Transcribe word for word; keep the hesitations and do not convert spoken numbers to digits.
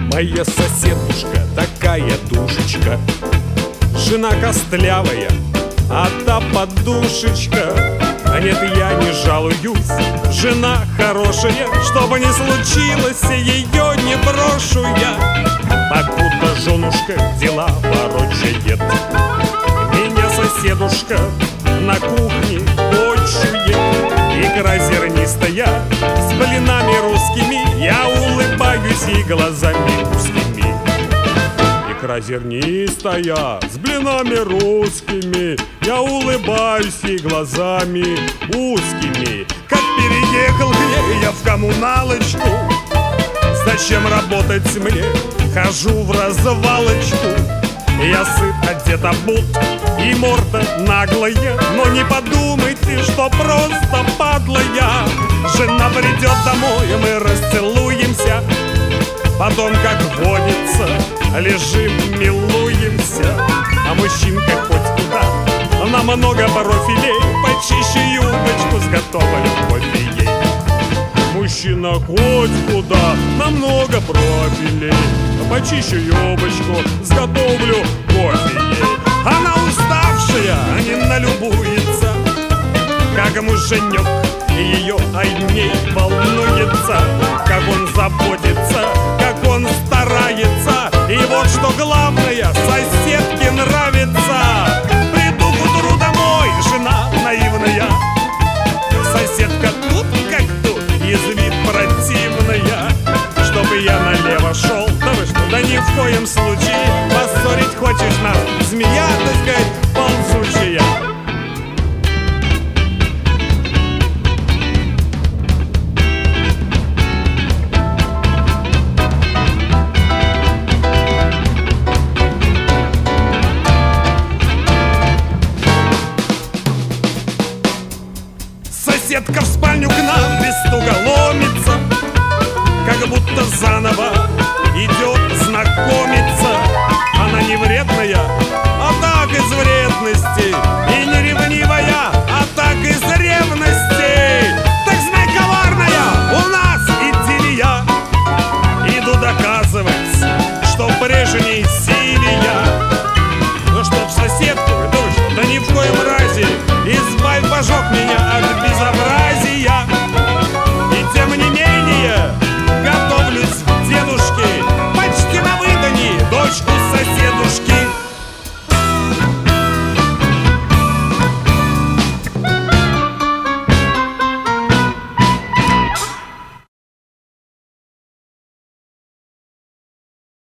Моя соседушка такая душечка, жена костлявая, а та подушечка. А нет, я не жалуюсь, жена хорошая, что бы ни случилось, ее не брошу я. Покуда женушка дела ворочает, меня соседушка на кухне почует. Икра зернистая с блинами русскими, я улыбаюсь и глазами узкими. Икра зернистая с блинами русскими, я улыбаюсь и глазами узкими. Как переехал я в коммуналочку, зачем работать мне, хожу в развалочку. Я сыт, одет, обут, и морда наглая, но не подумайте, что просто подлая. Жена придет домой, мы расцелуемся, потом, как водится, лежим, милуемся. А мужчинка хоть куда, намного профилей, почище юбочку сготовлю кофе ей. Мужчина хоть куда, намного профилей, почищу юбочку, сготовлю кофе ей. Она уставшая, не налюбуется, как муженек ее о ней волнуется, как он заботится, как он старается.